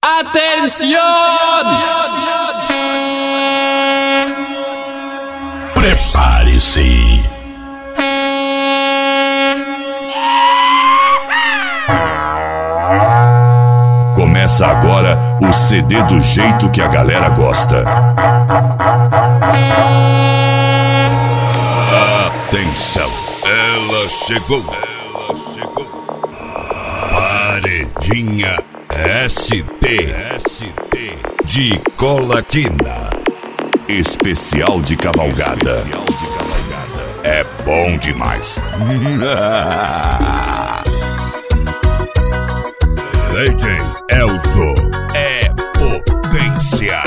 ¡Atención! Prepare-se. Começa agora o CD do jeito que a galera gosta. Atenção, ela chegou. Paredinha ST de Colatina. Especial de cavalgada. É bom demais. DJ Elzo é potência.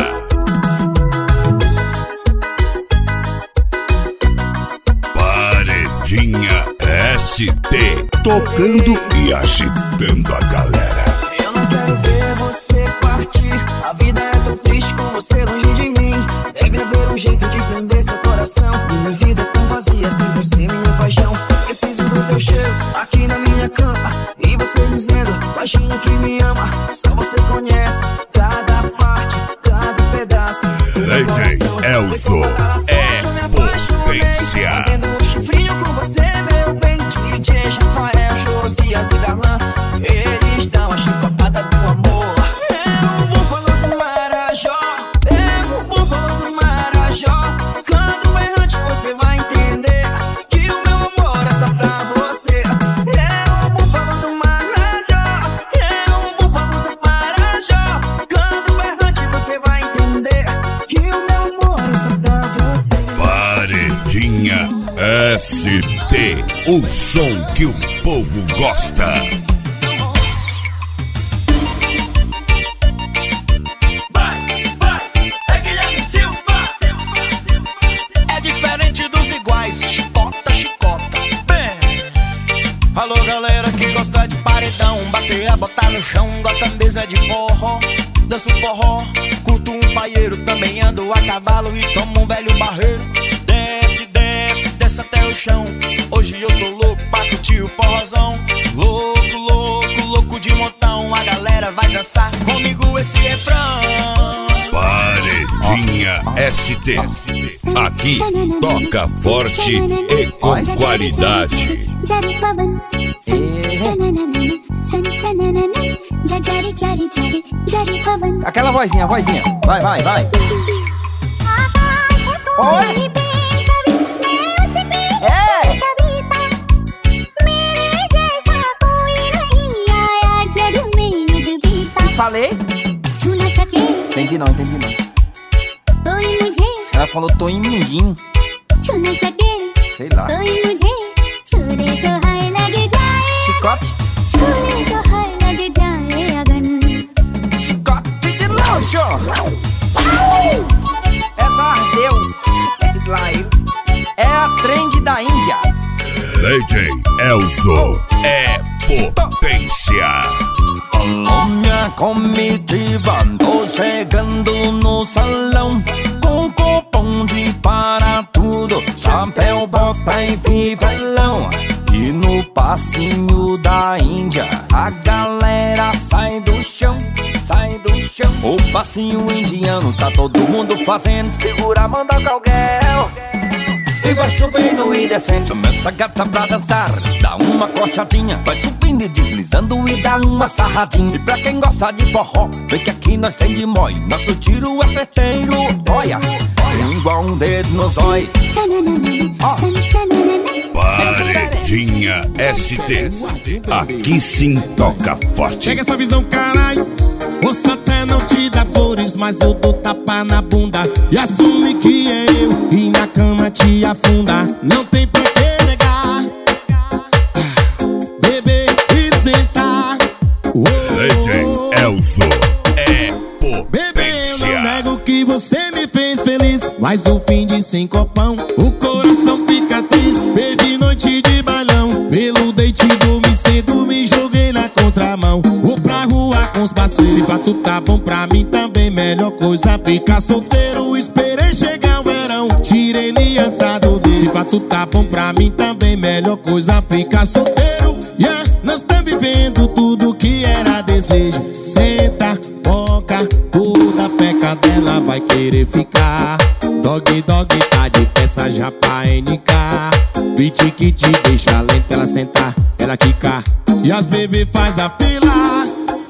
Paredinha ST tocando e agitando a galera. Eu não quero ver você partir. A vida é tão triste com você longe de mim. Deve haver um jeito de prender seu coração. Minha vida é tão vazia sem você, minha paixão. Preciso do teu cheiro aqui na minha cama. E você dizendo, baixinho que me ama. Só você conhece cada parte, cada pedaço. DJ Elzo é potência. Fazendo um chifrinho com você, meu bem. DJ Rafael, Josias e Darlan. Eles dão a chicotada do amor. Eu vou falando do Marajó. Eu vou falando do Marajó. Quando errante você vai entender que o meu amor é só pra você. Eu vou falando do Marajó. Eu vou falando do Marajó. Quando errante você vai entender que o meu amor é só pra você. Paredinha ST, o som que o povo gosta. É diferente dos iguais, chicota, chicota. Bem. Alô galera que gosta de paredão, bater a botar no chão, gosta mesmo é de forró. Danço forró, curto um paieiro, também ando a cavalo e tomo um velho barreiro. Desce, desce, desce até o chão. Hoje eu tô louco pra curtir o forrozão. Louco, louco, louco de montão. A galera vai dançar comigo esse refrão. Paredinha ST, aqui toca forte e com qualidade. Aquela vozinha, vozinha. Vai, vai, vai. Oi. É. Falei? Entendi não, entendi não. Ela falou tô em mindinho. Sei lá. Chicote. Chicote de luxo. Essa ardeu. É a trend da Índia. DJ Elzo é potência. Alô, minha comitiva, tô chegando no salão com cupom de para tudo, chapéu, bota e fivelão. E no passinho da Índia, a galera sai do chão, sai do chão. O passinho indiano tá todo mundo fazendo, segura a mão da Calguel. E vai subindo e descendo, chama essa gata pra dançar. Dá uma coxadinha, vai subindo e deslizando e dá uma sarradinha. E pra quem gosta de forró, vê que aqui nós tem de mói. Nosso tiro é certeiro, olha, igual um dedo no zói. Paredinha ST, aqui sim toca forte. Chega essa visão, caralho. Você até não te dá flores, mas eu dou tapa na bunda e assume que é eu, e na cama te afunda. Não tem pra que negar, beber e sentar. DJ Elzo é Bebê, eu potência. não nego que você me fez feliz, mas o fim de sem copão, o coração fica triste. Perdi noite de bailão, pelo date dormi cedo, me joguei na contramão. Vou pra rua com os parceiros, se pra tu tá bom pra mim também, melhor coisa ficar solteiro. Esperei chegar o verão, tirei aliança do dedo. Se pra tu tá bom pra mim também, melhor coisa ficar solteiro. Yeah, nós tá vivendo tudo que era desejo. Senta, pode querer ficar. Dog, dog, tá de peça já pra NK. Beat que te deixa lenta, ela sentar, ela quicar. E as bebê faz a fila.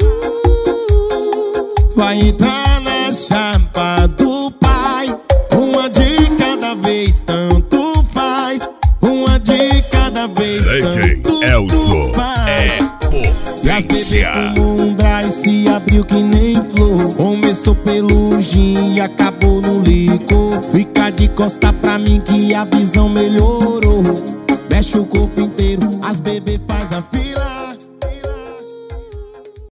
Vai entrar na chapa do pai. Uma de cada vez, tanto faz. Uma de cada vez, DJ tanto Elzo faz. E as bebê Potência. como um dry, se abriu que nem flor. Começou pelo gin e acabou no licor. Fica de costa pra mim que a visão melhorou. Mexe o corpo inteiro, as bebê faz a fila.